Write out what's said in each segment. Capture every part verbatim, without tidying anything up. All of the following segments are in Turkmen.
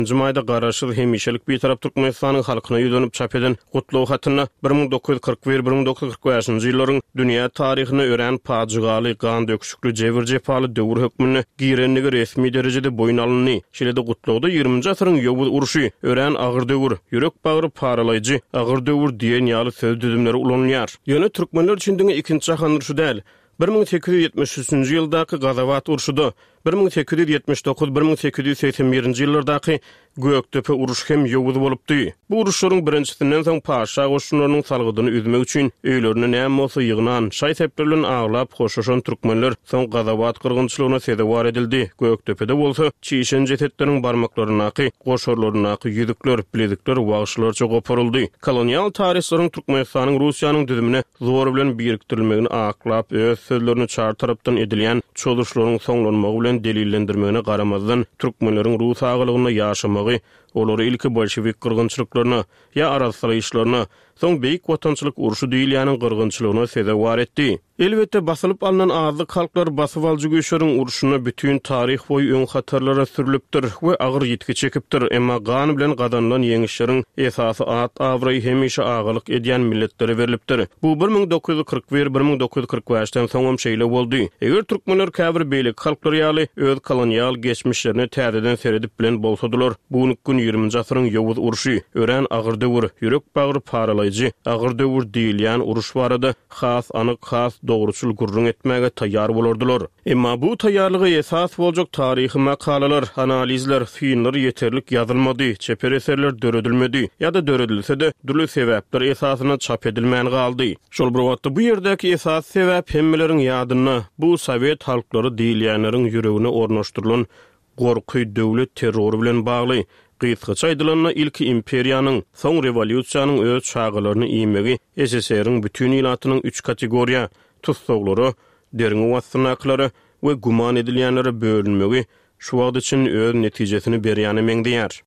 Mayda garaşyl hemişelik bir tarap Türkmenistanyň halkyna ýüzenip çap eden gutluw hatyna bir ming dokuz yüz kırk bir - bir ming dokuz yüz kırk beşinji ýyllaryň dünýä taryhyny ören pajygaly, gan döküşükli, jebir jepaly döwür hökmüni girenligi resmi derejede boyun alınny. Şeýle-de gutlawda ýygrüminji asyryň ýowuz uruşy, ören agyr döwür, ýürek bagyry paralayjy, agyr döwür diýen ýaly söz düzümleri ulanýar. Ýöne türkmenler üçin diňe ikinji jahan uruşy däl, bir ming sekiz yüz ýetmiş üçinji ýyldaky Gazawat uruşyda bir ming sekiz yüz ýetmiş dokuz - bir ming sekiz yüz seksen birinji ýyllardaky Göktepe uruş hem ýowuz bolupdy. Bu uruşlaryň birinjisinden soň paşa goşunlarynyň salgydyny üzmek üçin öýlerine näme bolsa ýygnan, şaý seplerlen aglap hoşuşan türkmenler soň Gazawat kyrgynçylygyna sedewar edildi. Göktepe'de bolsa çiýişen jetetleriniň barmaklarynaky, goşorlarynaky ýüzükler, bilezikler wagşylarça goparyldy. Kolonial tarihçilerin Türkmenistanyň Russiýanyň düzümine zor bilen birikdirilmegini aklap öz sözlerini çar tarapdan edilýän çoluşlaryň soňlanmagy bilen delillendirmegine garamazdan türkmenleriň Rus agylygyna ýaşamagy, olary ilki bolşewik kyrgynçylyklaryna ýa arasly işlerine, soň beýik watançylyk uruşy diýilýäniň kyrgynçylygyna sedewar etdi. Elbetde basylyp alynan azlyk halklar basyp aljy güýçleriň uruşuna bütün tarih boyu öň hatarlara sürilipdir we agyr ýetki çekipdir. Emma gan bilen gazanlan ýeňişleriň esasy at awry hemişe agylyk edýän milletlere berilipdir. Bu bir ming dokuz yüz kırk bir - bir ming dokuz yüz kırk beşden soňam şeýle boldy. Eger türkmenler käbir beýlik halklar ýaly öz kolonial geçmişlerini täzeden seredip bilen bolsadylar, buny gün ýygrüminji asyryň ýowuz uruşy, ören agyr döwür, ýürek bagyry paralayjy, agyr döwür diýilýän uruş barada has anyk has dogruçul gurrun etmäge taýýar bolardylar. Emma bu taýýarlygy esas boljak taryhy makalalar, analizler, filmler ýeterlik ýazylmady, çeper eserler döredilmedi ýa-da döredilse-de dürli sebäpler esasyna çap edilmän galdy. Şol bir wagtda bu ýerdäki esas sebäp hemmileriň ýadyna bu Sowet halklary diýilýänleriň ýüregine ornaşdyrylan gorky döwlet terrory bilen bagly. Gysgaça aýdylanyna ilki imperiýanyň, soň rewolýusiýanyň öz çağalaryny iýmegi S S R-iň bütün ilatynyň üç kategoriýa, tutsaglary, deriňi wassanaklary we guman edilýänlere bölünmegi şu wagt üçin öz netijesini berýäni meňdeýär.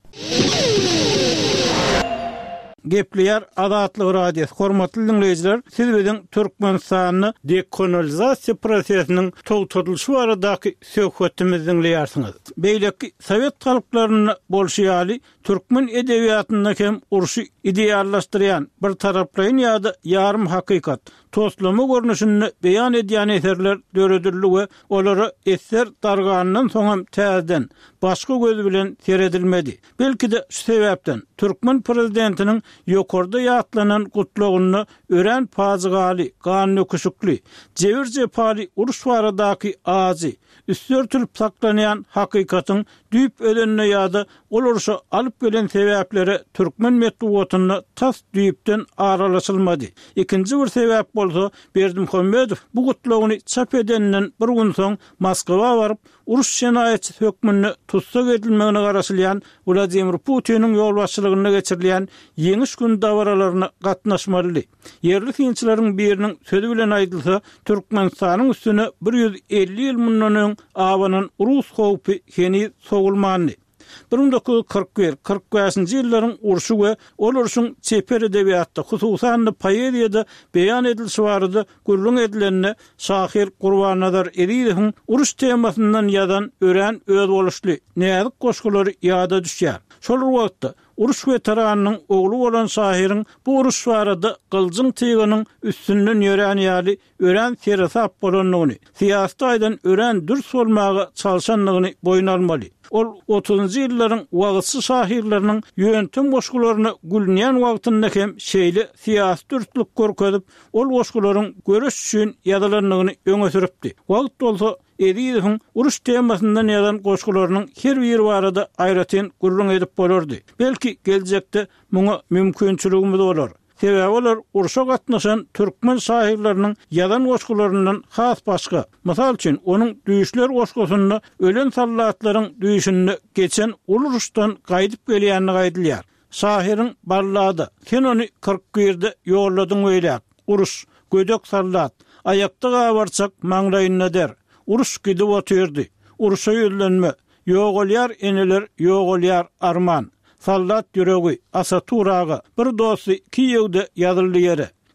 Gepliyar Adatlyk radio hormatly dinleýijiler, siz biziň Türkmenistanyny dekolonizasiýa prosesiniň togtadylşy baradaky söhbetimizi dinleýärsiňiz. Beýleki Sowet halklaryny bolşeýaly türkmen edebiýatyna hem uruşy ideallaşdyrýan bir taraplaýyn ýa-da ýarym hakykat, toslama görnüşini beýan edýän eserler döredildi we olary eser darganynyň soňam täzeden başga göz bilen seredilmedi. Belki de şu sebäpden türkmen prezidentiniň ýokarda ýatlanan gutlugyny ören pajygaly, gan nöküşükli, jebir jepaly uruş baradaky azy, üstörtülip saklanýan hakykatyň düýp ödenine ýa-da olurşa alyp gelen sebäpleri türkmen medeniýetyny tas düýpden aralaşylmady. İkinji bir sebäp bolsa Berdimuhammedow bu gutlugyny çap edenden bir gün soň Moskwa baryp uruş şenaýetçi hökmüni tutsak edilmegine garaşylýan Vladimir Putiniň ýolbaşçylygyna geçirilýän ýeňiş gün dawaralaryna gatnaşmaly. Yerli finçileriň biriniň sözü bilen aýdylsa, Türkmenistanyň üstüne bir yüz elli ýyl mundan awanyň Rus howpy heni sogulmany. bir ming dokuz yüz kırk bir - kırk beşinji ýyllaryň uruşy we ol uruşyň çeper edebiýatda, hususan poeziýada beýan edilşi barada gurrun edilenine Şahir Gurbannazar Eriýewiň uruş temasyndan ýazan ören öz boluşly näzik goşgulary ýada düşýär. Şol wagtda uruş veteranynyň ogly bolan Şahiriň bu uruş barada gyljyň tygynyň üstünden ýören ýaly ören serasap bolanlygyny, siýasat aýdan ören dürs bolmagy çalşanlygyny boyun almaly. Ol otuzunji ýyllaryň wagtçy şahirleriniň ýöntem goşgularyny gülnýän wagtynda hem şeýle siýasy dürtlük görkezip, ol goşgularyň görüş üçin ýazylanlygyny öňe süripdi. Wagt bolsa Eriýewiň uruş temasyndan ýazan goşgularynyň her biri barada aýratyn gurrun edip bolardy. Belki geljekde muňa mümkinçiligimiz bolar. Sebäbi olar uruşa gatnaşan türkmen şairleriniň ýazan goşgularyndan has başga. Mysal üçin onuň düýüşler goşgusyny ölen sallatlaryň düýüşini geçen uruşdan gaýdyp gelýänini gaýdylýar. Şahiriň ballady "Sen ony kırk birde ýolladyň öýläp, uruş, gödök sallat, aýakda gabarçak maňraýyna der. Uruş gidip otyrdy. Uruşa ýölenme, ýogalýar eneler, ýogalýar arman. Sallat ýüregi, asa turagy, bir dosy Kiýewde ýazyldy ýere.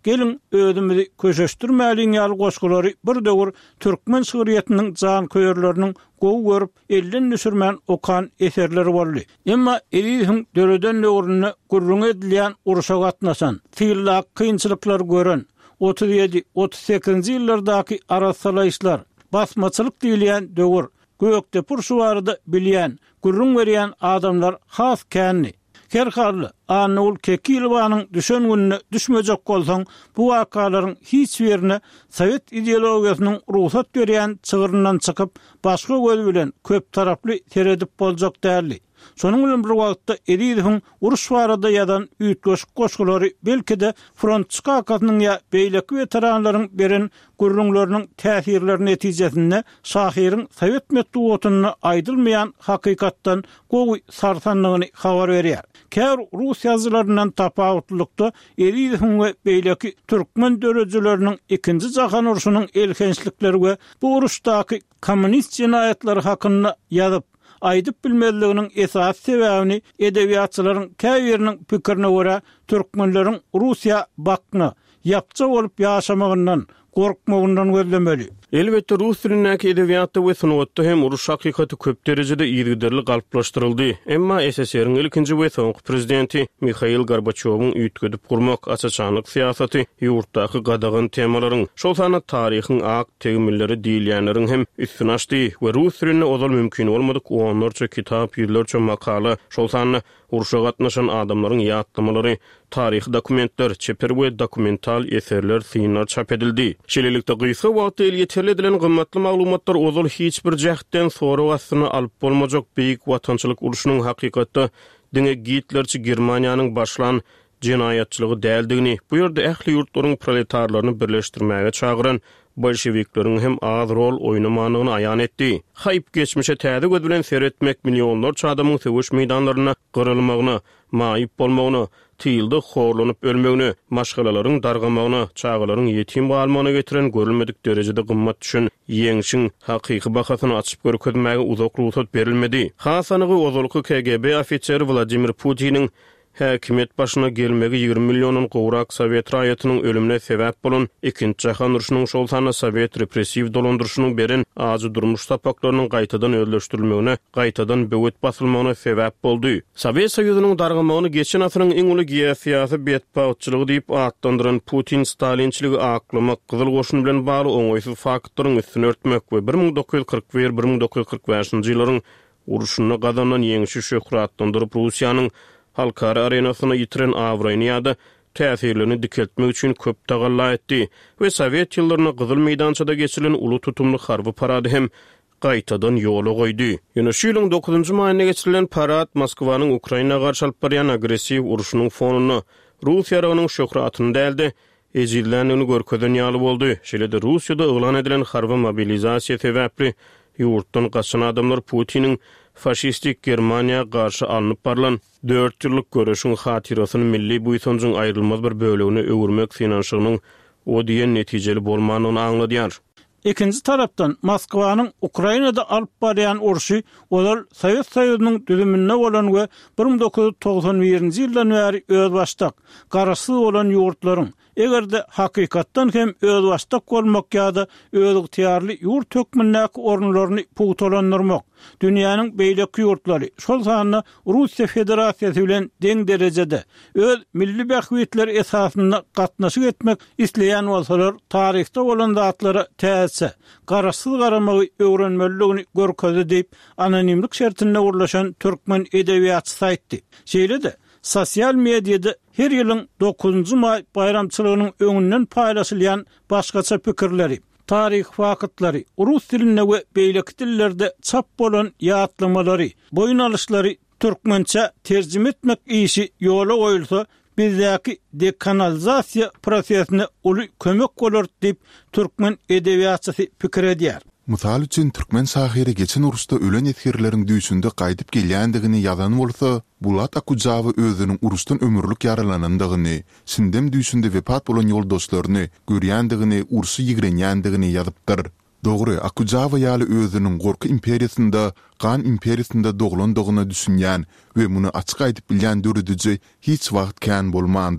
gelin özümüzi köşeştirmäliň ýaly goşgulary bir döwür türkmen şöhretiniň jan köýerleriniň gowy görüp elden düşürmän okan eserleri boldy. Emma eliň döreden döwrüne gurrun edilýän uruşa gatnaşan, tyýlak kynçylyklar gören otuz ýedi otuz sekizinji ýyllardaky arasalaýyşlar, basmaçylyk diýilýän döwür, gökde purşuwardy bilýän, gurrun berýän adamlar has känni. Her halda Anul Kekilwanyň düşen gününe düşmejek bolsaň, bu wakalaryň hiç birine Sovet ideologiýasynyň ruhsat berýän çygyryndan çykyp, başga göz bilen köp taraply teredip boljak däli. Şonuň bilen bir wagtda Ediýewiň uruş barada ýadan üýtgeş goşgulary belki-de front çykakynyň ýa beýleki veteranlaryň beren gurrunlarynyň täsirleri netijesinde şahyryň Sovet metduatyny aýdylmaýan hakykatdan gowy sarsanlygyny habar berýär. Kär Rus ýazylaryndan tapawutlykda Ediýewiň we beýleki türkmen dörejeleriniň ikinji jahan uruşynyň elkençlikleri we bu uruşdaky kommunist jinayatlary hakyna ýazyp aýdyp bilmezliginiň esas sebäbini edebiýatçylaryň käbiriniň pikirine görä türkmenleriň Russiýa bakna ýapça bolup ýaşamagyndan gorkmagyndan gözlemeli. Elbette Rus dilindäki edebiýatda we sanatda hem uruş hakykaty köp derejede ýygyderli galplaşdyryldy. Emma S S R-iň ilkinji we soňky prezidenti Mikhail Gorbaçowyň üýtgedip gurmak açaçanlyk siýasaty ýurtdaky gadagan temalaryň, şol sanat taryhyň ak tegmilleri diýilýänleriň hem üstüne açdy we Rus dilinde ozal mümkin bolmadyk onlarça kitap, ýyllarça makala, şol sanly uruşa gatnaşan adamlaryň ýatlamalary, taryhy dokumentler, çeper we dokumental eserler synlar çap edildi. Şeýlelikde gysga wagtda ýeterli edilen gymmatly maglumatlar ozal hiç bir jähtden sonra wasyny alyp bolmajak beýik watançylyk uruşunyň hakykatda diňe Hitlerçi Germaniýanyň başlan jinayatçylygy däldigini, bu ýerde ähli ýurtlaryň proletarlaryny birleşdirmäge çagyran bolşevikleriň hem az rol oýnamagyny aýan etdi. Haýyp geçmişe täze göz bilen seretmek milyonlarça adamyň söwüş meýdanlaryna gyrylmagyny, maýyp bolmagyny, tyýldy horlanyp ölmegini, maşgalalaryň dargamagyny, çağalaryň ýetim galmagyna getiren görülmedik derejede gymmat düşen ýeňşiň hakyky bakasyny açyp görkezmäge uzak ruhsat berilmedi. Hasanygy ozalky K G B ofiseri Vladimir Putiniň häkimet başyna gelmegi ýygrimi millionyň gowrak Sowet raýatynyň ölümine sebäp bolan ikinji jahan uruşynyň şol sany Sowet repressiw dolandyrşynyň beren azy durmuş tapaklarynyň gaýtadan öldürülmegine, gaýtadan böwet basylmagyna sebäp boldy. Sowet Soýuzynyň dargamagyny geçen asyryň iň uly geofiýasy betpawçylygy diýip atlandyran Putin Stalinçiligi aklamak, Gyzyl goşun bilen bagly oňoýsuz faktoryň üstüne örtmek we bir ming dokuz ýüz kırk bir - bir ming dokuz ýüz kırk beşinji ýyllaryň uruşuny gazandan ýeňişi şöhratlandyryp Russiýanyň halkara arenasyna ýitiren awraýnyada täsirlerini dikeltmek üçin köp tagalla etdi we Sowet ýyllaryna Gyzyl meýdançada geçirilen uly tutumly harby parady hem gaýtadan ýola goýdy. Ýöne şu ýylyň dokuzunjy maýyna geçirilen parad Moskwanyň Ukraina garşy alyp barýan agressiw uruşunyň fonuny, Russiýa ýaragynyň şöhratyny däldi, ejillenligini görkezden ýaly boldy. Şeýle-de Russiýada eglan edilen harby mobilizasiýa sebäpli ýurtdan gaçan adamlar Putiniň faşistik Germaniýa garşy alınıp barlan dört ýyllyk görüşüň hatirasyny milli buýsanjyň aýrylmaz bir bölegine öwürmek finansynyň o diýen netijeli bolmanyny aňladýar. İkinci tarapdan Moskwanyň Ukrainada alyp barýan uruşy olar Sowet Soýuzynyň düzümine bolan we bir ming dokuz ýüz togson birinji ýyldan bäri öz başdak garaşy bolan ýurtlaryň egerde hakykatdan hem öz başdak bolmak ýa-da öz ýurtýarly ýurt hökmündäki orunlaryny puwtalandyrmak, dünýäniň beýleki ýurtlary şol sany Russiýa Federasiýasy bilen deň derejede öz milli bähwitleri esasynda gatnaşyk etmek isleýän bolsalar, taryhda bolan zatlara täze garaşsyz garamagy öwrenmeligini görkezdi diýip anonimlik şertinde urlaşan türkmen edebiýatçysy aýtdy. Şeýle-de sosial mediada her ýylyň dokuzunjy maý bayramçylygynyň öňünden paýlaşylýan başgaça pikirleri, tarih wakatlary, rus dilinde we beýleki dillerde çap bolan ýatlamalary, boyun alyşlary türkmençe terjime etmek işi ýola goýulsa, bizdäki dekanalizasiýa prosesine uly kömek bolar diýip türkmen edebiýatçysy pikir edýär. Mysal üçin türkmen şahyry geçen uruşda ölen ýetgirleriň düýsünde gaýdyp gelýändigini ýazan bolsa, Bulat Akujawy özüniň uruşdan ömürlük ýaralanandygyny, sindem düýsünde wepat bolan ýoldaşlaryny görýändigini, urşy ýigrenýändigini ýazypdyr. Dogry, Akujawy ýaly özüniň gorky imperiýasynda, Gan imperiýasynda doglandygyny düşünýän we muny açyk aýdyp bilýän dörediji hiç wagt kän bolmandyr.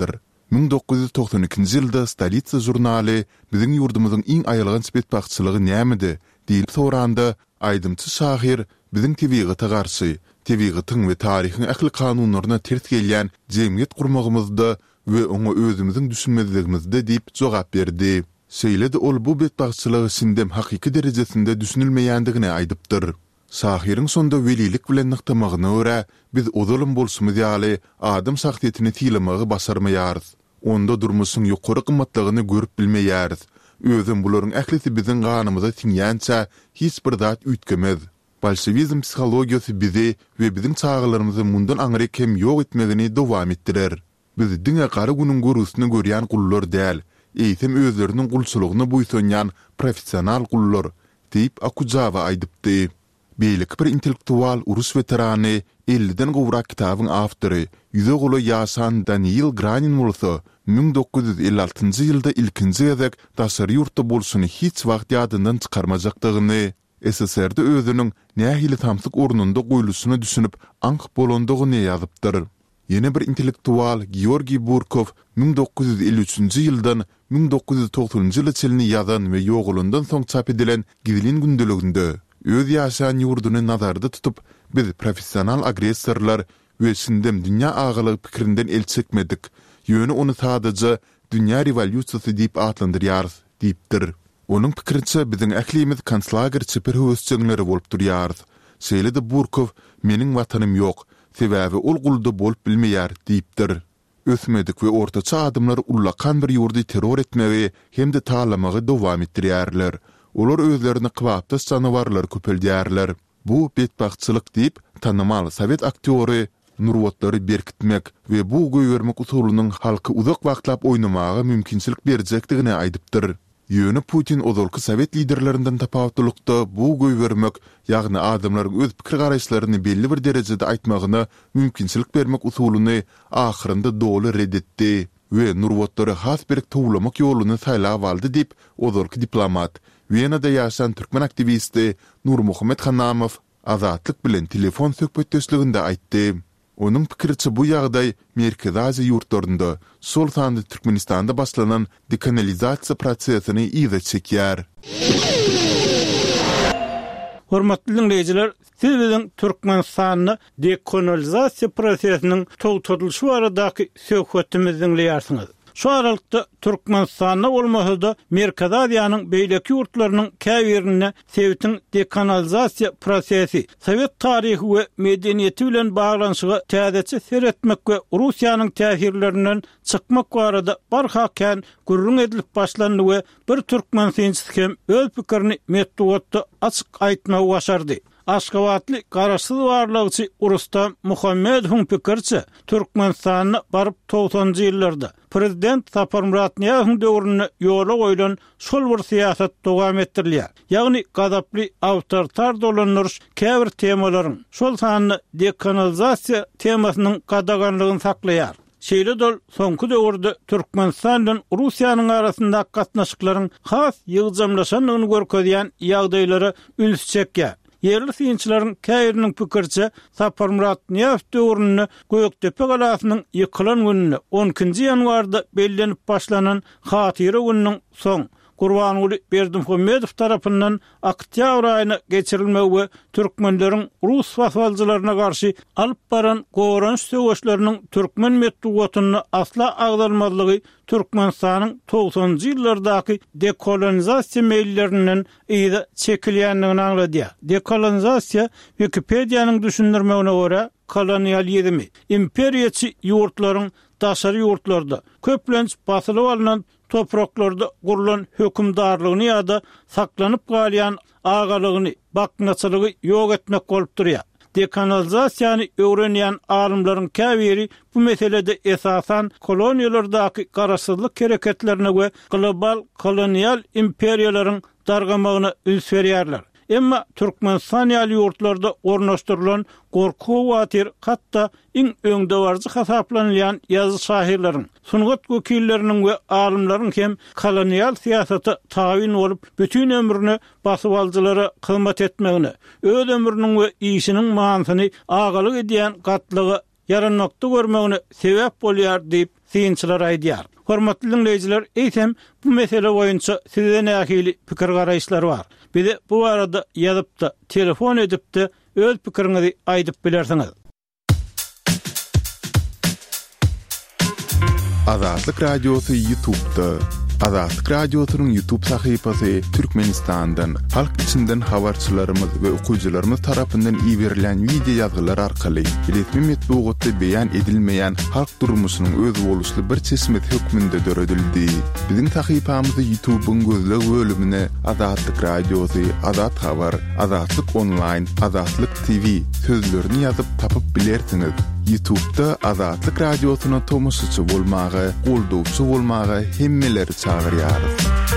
ming dokuz yüz toksan ikinji ýylda Stolitsa jurnaly biziň ýurdumyzyň iň aýalgan spetbaxçylygy nämedi diýip soranda aýdymçy şahyr biziň tebigaty garşy, tebigatyň we taryhyň akly kanunlaryna ters gelýän jemgyýet gurmagymyzda we oňa özümiziň düşünmezligimizde diýip jogap berdi. Şeýle-de ol bu betbaxçylygy sindem hakyky derejesinde düşünilmeýändigine aýdypdyr. Şahyryň sonda welilik bilen nykdamagyna görä biz ozalym bolşumyz ýaly adam şahsiýetini tiýlemagy basarmaýarys. Onda durmuşyň ýokary gymmatlygyny görüp bilmeýäris. Özüm bularyň ählisi biziň ganymyza siňýänçä hiç bir zat üýtgemez. Bolşewizm psihologiýasy bizi we biziň çağlarymyzy mundan aňryk hem ýok etmegini dowam etdirer. Biz diňe gary günüň görüsini görýän gullar däl, eýsem özleriniň gulçylygyny buýsanýan professional gullar diýip Akujawa aýdypdy. Beýlik bir intellektual urus veterany, elliden gowrak kitabyň awtory, ýüze goly ýaşan Daniel Granin bolsa, ming dokuz yüz elli altynjy ýylda ilkinji gezek daşary ýurtda bolşuny hiç wagt ýadyndan çykarmajagdygyny, S S R-de özüniň nähili tamsyk ornunda goýulyşyny düşünüp ank bolandygyny ýazypdyr. Ýene bir intellektual Georgi Burkov ming dokuz yüz elli üçinji ýyldan ming dokuz yüz togsanjy ýyly çelini ýazan we ýoğulundan soň çap edilen Gidilin gündeliginde öz ýaşan ýurduny nazarda tutup biz professional agressorlar we sindem dünýä agalygy pikirinden el çekmedik. Ýöne onu sadece dünýä revolýusiýasy diýip atlandyrýarys diýipdir. Onuň pikirinçe biziň ählimiz konslager çeperhöwüsçüleri bolup durýar. Şeýle-de Burkov meniň watanym ýok, sebäbi ol gulda bolup bilmeýär diýipdir. Ösmedik we ortaça adamlar ullakan bir ýurdy terror etmegi hem-de talamagy dowam etdirýärler. Olar özlerini kıvaptas canavarlar köpeldiyarlar. Bu betbaxçılık deyip tanımalı Sovet aktörü nurwatları berkitmek ve bu göýermek usulunun halkı uzak wagtlap oynamagy mümkinçilik berjekdigine aýdypdyr. Ýöne Putin ozalky Sovet liderlerinden tapawutlukda bu göýermek, ýagny adamlaryň öz pikir garaşlaryny belli bir derejede aýtmagyna mümkinçilik bermek usulyny ahyrynda doly reddetdi we nurwatları has bir towlamak ýoluny saýlap aldy diýip ozalky diplomat Viyana'da ýaşan türkmen aktivisti Nur Muhammed Hanamow azatlyk bilen telefon söhbetdeşliginde aýtdy. Onuň pikiriçe bu ýagdaý Merkezi Aziýa ýurtlarynda sol sandy Türkmenistanda başlanan dekanalizasiýa prosesini ýygy çekýär. Hormatly dinleýijiler, siz biziň Türkmenistanyny dekolonizasiýa prosesiniň togtadylşy baradaky söhbetimizi dinleýärsiňiz. Şu aralykda Türkmenistanyna bolmasa-da Merkezi Aziýanyň beýleki ýurtlarynyň käbirine Sowetiň dekolonizasiýa prosesi, Sowet taryhy we medeniýeti bilen baglanşygy täzeçe seretmek we Russiýanyň täsirlerinden çykmak barada barhakän gurrun edilip başlandy we bir türkmen synçysy hem öz pikirini metduatda açyk aýtmagy başardy. Aşgabatly garaşsyz barlygçy Urustam Muhammedowyň pikirçe Türkmenistanyny baryp togsanjy ýyllarda prezident Sapar Muratniýazowyň döwrüne ýola goýulan şol bir siýasat dowam etdirilýär. Ýagny gadaply awtoritar dolanýar käbir temalaryň şol sany dekolonizasiýa temasynyň gadaganlygyny saklaýar. Şeýle-de soňky döwürde Türkmenistan bilen Russiýanyň arasynda gatnaşyklaryň has ýygjamlaşanyny görkezýän ýagdaýlary üns çekýär. Yerli synçylaryň käýriniň pikirçe Sapar Muratniýazow döwrüne Göktepe galasynyň ýykylan gününe on ikinji ýanwarda bellenip başlanan hatyra gününiň soň Gurbanuly Berdimuhammedow tarapyndan oktýabr aýyna geçirilmegi we türkmenleriň rus fasvalçylaryna garşy alyp baran goranç söwüşleriniň türkmen metduwatyny asla agdalmazlygy Türkmenistanyň togsanjy ýyllardaky dekolonizasiýa meýillerinden ýa-da çekilýändigini aňladýar. Dekolonizasiýa Wikipediýanyň düşündirmegine görä kolonializmi, imperiýaçy ýurtlaryň daşary ýurtlarda köplenç basylyp alynan topraklarda gurulan hökümdarlygyny ýa-da saklanyp galýan agalygyny, baknaçylygy ýok etmek bolup durýar. Dekolonizasiýany öwrenýän alymlaryň käbiri bu meselede esasan koloniýalardaky garaşsyzlyk hereketlerine we global kolonial imperiýalaryň dargamagyna üns berýärler. Emma Türkmenistan ýaly ýurtlarda ornaşdyrylan gorku watyr hatda iň öňde barjy hasaplanýan ýazy şahirleriň, sungat wekilleriniň we alymlaryň hem kolonial siýasaty taýin bolup bütün ömrüni basyp aldylara hyzmat etmegine, öz ömrüniň we işiniň manysyny agalyk edýän gatlygy yaranmakda görmegine sebäp bolýar diýip synçylar aýdýar. Hormatly dinleýijiler, eýsem bu mesele boýunça sizden nähili pikir garaýşlar bar. Bize bu arada ýazyp da, telefon edip de öz pikiriňizi aýdyp bilersiňiz. Azatlyk Radiosu YouTube'da. Azatlyk Radiosu'nun YouTube sahypasy Türkmenistan'dan, halk içinden habarçylarymyz we okuwçylarymyz tarapyndan iýerilen video ýazgylar arkaly resmi metbuatda beýan edilmeýän halk durmuşynyň öz boluşly bir çeşmet hökmünde döredildi. Biziň sahypamyzy YouTube'un gözleg bölümine Azatlyk Radiosu, Azat Habar, Azatlyk Online, Azatlyk T V sözlerini ýazyp tapyp bilersiňiz. YouTube'da Azatlyk Radiosu'na tomusçy bolmagy, goldowçy bolmagy hemmeleri çağırýarys.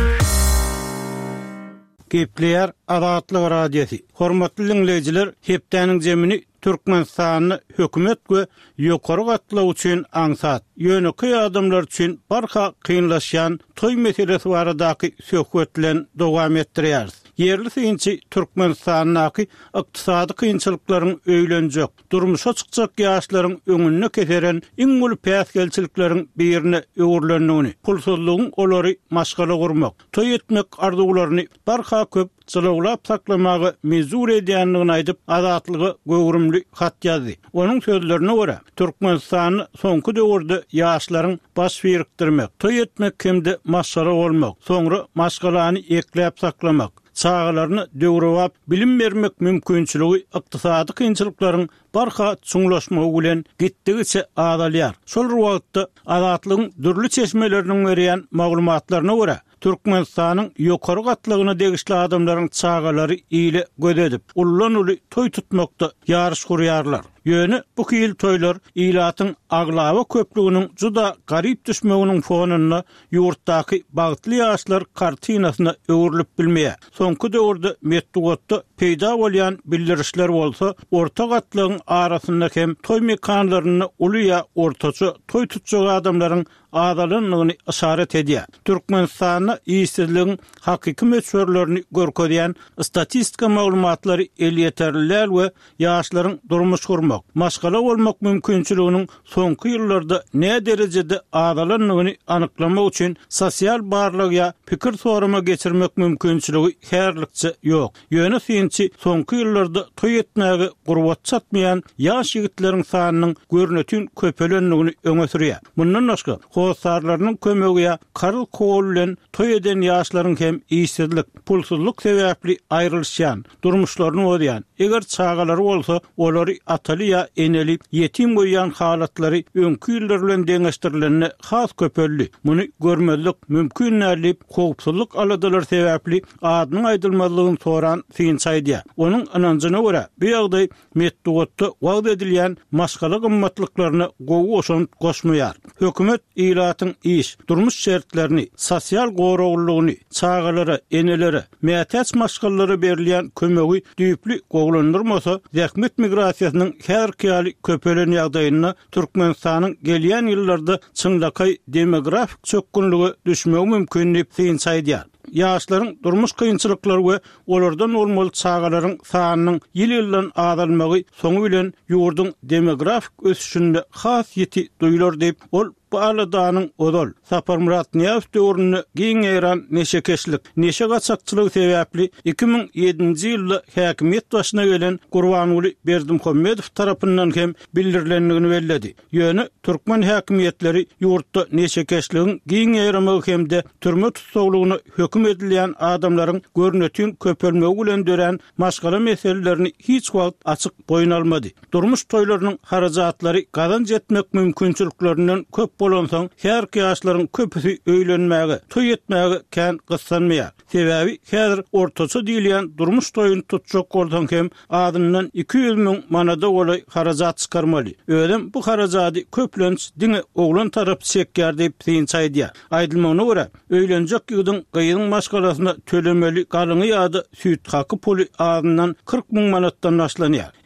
Gepleýär Azatlyk Radiosu. Hormatly dinleýijiler, hepdeniň jemini Türkmenistanyny hökümet we ýokary gatlaw üçin aňsat. Ýöneki adamlar üçin barha kynlaşýan toý meselesi baradaky söhbetlen dowam etdirýär. Yerli synçy Türkmenistanyň ykdysady kynçylyklaryň öýlenjek, durmuşa çykjak ýaşlaryň öňüne keseren iň uly päsgelçilikleriň birine öwürlenýäni, pulsuzlygyň olary maşgala gurmak, toý etmek arzularyny barha köp çylaglap saklamagy mezur edýändigini aýdyp azatlygy göwrümli hat ýazdy. Onuň sözlerine görä, Türkmenistanyň soňky döwürde ýaşlaryň baş birikdirmek, toý etmek hemde maşgala bolmak, soňra maşgalany ekläp saklamak, çağalaryny döwrewap bilim bermek mümkinçiligi ykdysady kynçylyklaryň barha çuňlaşmagy bilen gitdigiçe adalýar. Şol wagtda azatlygyň dürli çeşmeleriniň berýän maglumatlaryna görä, Türkmenistanyň ýokary gatlygyna degişli adamlaryň çağalary ýyly gödedip, ullan uly toý tutmakda ýarış gurýarlar. Ýöne bu kil toýlar ýylatyň aglawa köpliginiň juda garyp düşmeginiň fonuna ýurtdaky bagtly ýaşlar kartinasyna öwrülip bilmeýär. Soňky döwürde metbuatda peýda bolýan bildirişler bolsa, orta gatlygyň arasynda hem toý mekanlaryny uly ýa ortaça toý tutjak adamlaryň adalynyny işaret edýär. Türkmenistanyň ýyşsizligiň hakyky meçhurlaryny görkezýän statistika maglumatlary el ýeterliler we ýaşlaryň durmuş gurmak, maşgala bolmak mümkinçiliginiň soňky ýyllarda ne derejede adalanyny anyklamak üçin sosial barlyg ýa pikir sorama geçirmek mümkinçiligi herlikçe ýok. Ýöne synçy soňky ýyllarda toý etmäge gurbat çatmaýan ýaş ýigitleriň sanynyň görnetin köpelenligini öňe sürýär. Mundan başga hosarlarynyň kömegi karıl kol bilen toý eden ýaşlaryň hem ýyşsizlik, pulsuzlyk sebäpli aýrylýan, durmuşlaryny ödýän. Eger çağalary bolsa, olary ataly ýa eneli ýetim goýan halatlary öňkü ýyllar bilen deňeşdirilenine has köpelli. Muny görmezlik mümkin nädip howpsuzlyk aladalar sebäpli adynyň aýdylmalygyny soran synçaýdy. Onuň ananjyna görä, bu ýagdaý metbuatda wagt edilýän maşgala gymmatlyklaryna gowy oşan goşmaýar. Hökümet ýylatyň iş, durmuş şertlerini, sosial goraglygyny, çağalara, enelere, mätäç maşgalary berilýän kömegi düýpli goglandyrmasa, zähmet migrasiýasynyň her kýaly köpelen ýagdaýyna Türkmenistanyň gelýän ýyllarda çynlakay demografik çökünligi düşmegi mümkin diýip synçaýdýar. Ýaşlaryň durmuş kynçylyklary we olardan olmaly çağalaryň sanynyň ýyl-ýyldan azalmagy soňu bilen ýurduň demografik ösüşinde has ýeti duýular diýip ol bu aladanyň odol Sapar Murat Niýazow döwrüne giň eran neşekeşlik, neşe gaçakçylygy sebäpli iki ming ýedinji ýylda häkimet başyna gelen Gurbanuly Berdimuhammedow tarapyndan hem bildirilendigini belledi. Ýöne türkmen häkimetleri ýurtda neşekeşligiň giň eramagy hemde türme tutsaglygyny hökm edilýän adamlaryň görnetin köpelmegi bilen dören maşgala meselelerini hiç wagt açyk boyun almady. Durmuş toýlarynyň harajatlary gazanç etmek mümkinçiliklerinden köp bolansaň, her ýaşlaryň köpüsi öýlenmäge, toý etmäge kän gyssanmaýar. Sebäbi häzir ortaça diýilýän durmuş toýuny tutjak bolsaň hem adyndan iki ýüz miň manada bolay harajat çykarmaly. Öýdem bu harajaty köplenç diňe oglan tarap çekýär diýip synçaýdy. Aýdylmagyna görä, öýlenjek ýygyň gyýyň maşgalasyna tölemeli galyňy ýa-da süýt haky puly adyndan kırk miň manatdan başlanýar.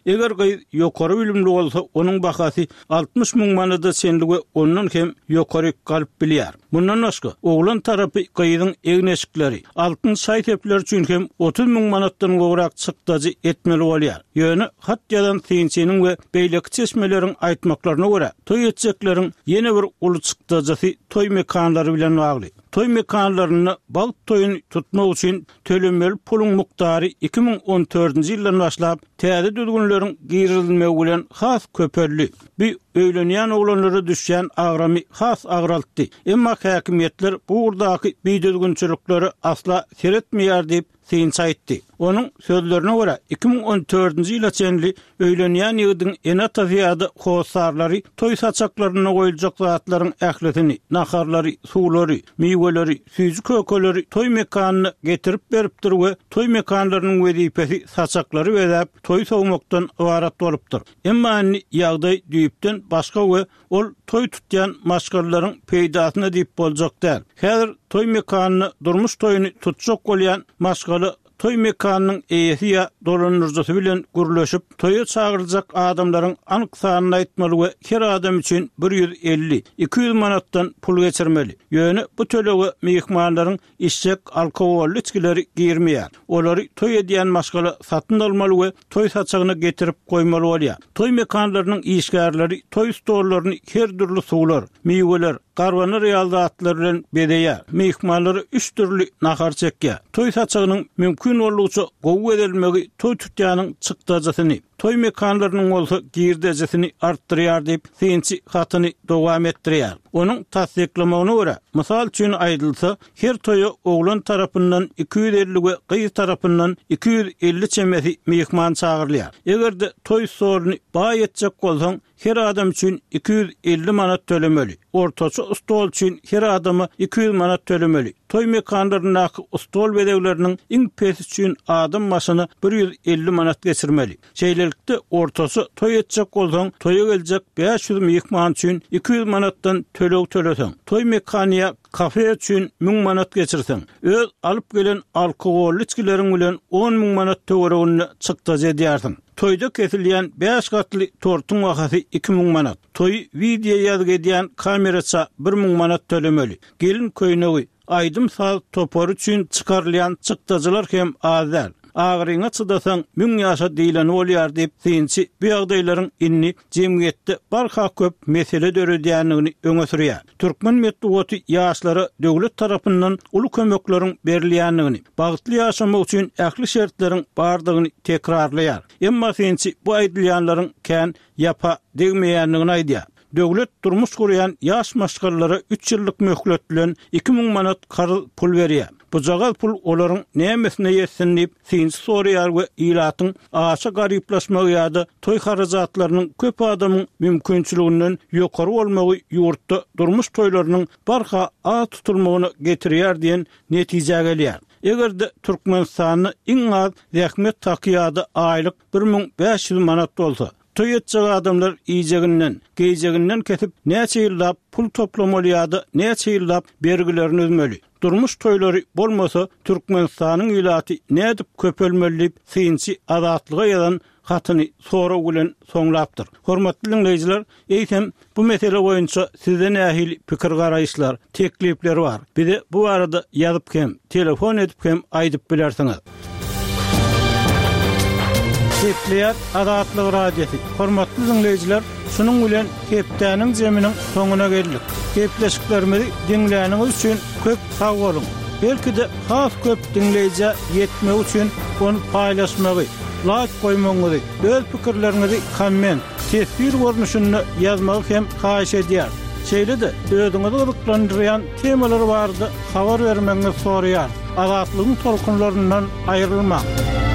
Eger gyz ýokary bilimli bolsa, onuň bahasy altmış müň manada senlige ondan hem ýokary galyp bilýär. Bundan başga, oglan tarapy gyzyň egneşikleri altyn şaý tepler üçin hem otuz müň manatdan gowrak çykdyjy etmeli bolýar. Ýöne hat ýadan synçynyň we beýleki çeşmeleriň aýtmaklaryna görä, toý etjekleriň ýene bir uly çykdyjy toý mekanlary bilen bagly. Toy mekanlaryny bal toyun tutmak üçin tölemeli pulun muktary iki min on dördünji ýyldan başlap täze düzgünleriň girilmegi bilen has köpelli. Bir öýlenýän oglanlara düşýän agramy has agraltdy. Emma häkimetler bu urdaky beýdüzgünçilikleri asla seretmeýär diýip synç aýtdy. Onun sözlerine göre iki min on dördünji ýyla çenli öýlenýän ýygyň ene tafiýady howsarlary toy saçaklaryna goýuljak zatlaryň ähletini, naharlary, suwlary, meýweleri, süýji kökeleri toy mekanyny getirip beripdir we toy mekanlarynyň wezipesi saçaklary bezäp toy sowmakdan ibarat bolupdyr. Emma ýagdaý düýüpden başga we ol toy tutýan maşgallaryň peýdasyna diýip boljak däl. Häzir toy mekanyny durmuş toyuny tutjak bolýan maşgaly toy mekanynyň eýesi ýa dolanyrjysy bilen gürleşip toýa çağırıljak adamlaryň anyk sanyny aýtmaly we her adam üçin bir ýüz elli iki ýüz manatdan pul geçirmeli. Ýöne bu töleге mehmanlaryň işçek alkoholly içkileri girmeýär. Olary toy edýän maşgala satyn almaly we toy saçagyna getirip goýmaly bolýar. Toy mekanlarynyň işgärleri toy stollaryny her türlü suwlar, meýweler, garwany realdatlar bilen bedeýär. Mehmanlary üç türlü nahar çekýär. Toy saçagynyň mümkin bolýuça gowy edilmegi toy tutýanyň çykdyjysyny, toy mekanlarynyň bolsa girdejisini artdyrýar diýip synçy hatyny dowam etdirýär. Onuň tasdiklamagyna görä, mysal üçin aýdylsa, her toýa oglan tarapyndan iki ýüz elli we gyz tarapyndan iki ýüz elli çemesi mehman çağırylýar. Egerde toy soruny baý etjek bolsaň, her adam üçin iki ýüz elli manat tölemeli. Ortaça stol üçin her adama iki ýüz manat tölemeli. Toy mekanlaryna stol bedegleriniň iň pes üçin adam maşyny bir ýüz elli manat geçirmeli. Şeýlelikde ortaça toy etjek bolsaň, toýa geljek beş ýüz mehman üçin iki ýüz manatdan töleg töleseň, toy mekaniýa kafe üçin müň manat geçirseň, öz alyp gelen alkoholly içkileriň bilen on müň manat töweregini çykdyjy edýärsiň. Toyda kesilýän beş gatly tortuň wagty iki müň manat. Toy video ýazgy edýän kameraça bir müň manat tölemeli. Gelin köýnegi, aýdym saz topar üçin çykarylýan çykdyjylar hem azal. Agryňa çydasaň müň ýaşa diýlen bolýar diýip synçy bu ýagdaýlaryň inni jemgyýetde barha köp mesele döredýänligini öňe sürýär. Türkmen medeniýeti ýaşlara döwlet tarapyndan uly kömekleriň berilýänligini, bagtly ýaşamak üçin ähli şertleriň bardygyny tekrarlaýar. Emma synçy bu aýdylýanlaryň kän ýapa degmeýänligini aýdýar. Döwlet durmuş gurýan ýaş maşgallara üç ýyllyk möhlet bilen iki müň manat garyl pul berýär. Bu jagal pul olaryň nämesine ýetsin diýip synçy soraýar we ýylatyň aşa garyplaşmagy ýa-da toy harajatlarynyň köp adamyň mümkinçiliginden ýokary bolmagy ýurtda durmuş toýlarynyň barha az tutulmagyna getirýär diýen netije gelýär. Egerde Türkmenistanyň iň az zähmet takýady aýlyk bir müň beş ýüz manat bolsa, toy etjek adamlar iýjeginden, geýjeginden kesip näçe ýyllap pul toplamaly ýa-da näçe ýyllap bergilerini özmeli. Durmuş toýlary bolmasa Türkmenistanyň ýylaty nädip köpelmeli diýip synçy adatlyga ýazan hatyny sora bilen soňlapdyr. Hormatly dinleýijiler, eýsem bu mesele boýunça sizden ähli pikir garaýşlar, teklipler bar. Bize bu arada ýazyp hem, telefon edip hem aýdyp bilersiňiz. Kepler adatlyk radiosi. Hormatly dinleýijiler, şunun bilen kepdäniň jeminiň soňuna geldik. Kepleşiklerimizi dinleýäniňiz üçin köp sag bolun. Belki de has köp dinleýije ýetmek üçin onu paýlaşmagy, like goýmagy, öz pikirlerinizi komment, tesbir görnüşünde ýazmagy hem haýyş edýär. Şeýle-de özüňizi gyzyklandyrýan temalar bardy, habar bermeňizi soraýar. Adatlygyň tolkunlaryndan aýrylmak.